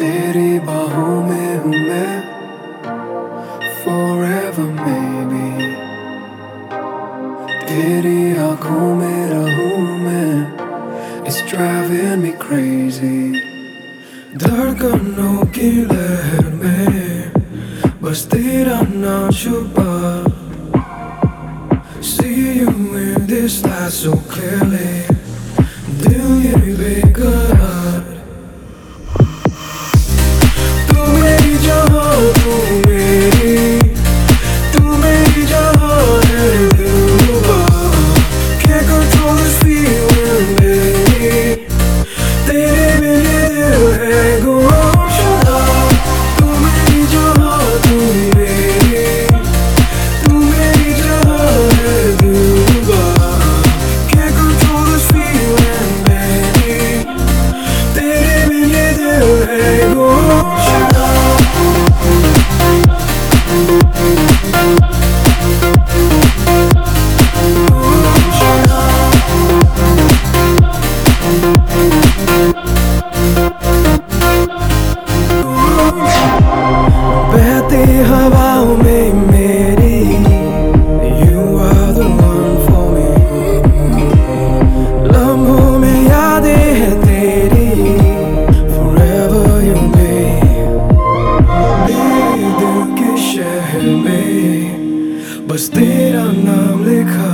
तेरी बाहों में हूँ मैं forever maybe, तेरी आँखों में रहूँ मैं, it's driving me crazy। धड़कनों की लहर में बस तेरा नाम छुपा, see you in this light so clearly, दिल ये बेकरार। तू मेरी जहाँ, तू मेरी जहाँ है दिलरुबा, can't control this feeling baby, तेरे बिना दिल है गुमशुदा। तू मेरी जहाँ, तू मेरी जहाँ है दिलरुबा, can't control this feeling baby, तेरे बिना दिल है गुमशुदा। बहती हवाओं में मेरी, you are the one for me, लम्हों में यादें हैं तेरी, forever you be, मेरे दिल के शहर में बस तेरा नाम लिखा,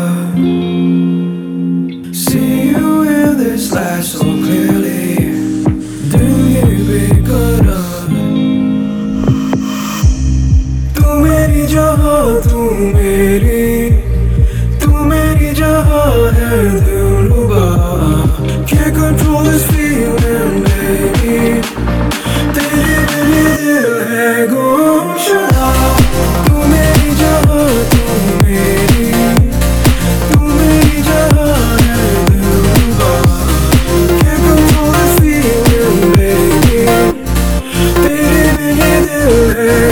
see you in this light so clearly, दिल ये बेकरार। तू मेरी जहाँ, तू मेरी जहाँ है दिलरुबा, can't control this feeling baby, तेरे बिना दिल है गुमशुदा। तू मेरी जहाँ, तू मेरी जहाँ है दिलरुबा, can't control this feeling baby, तेरे बिना दिल है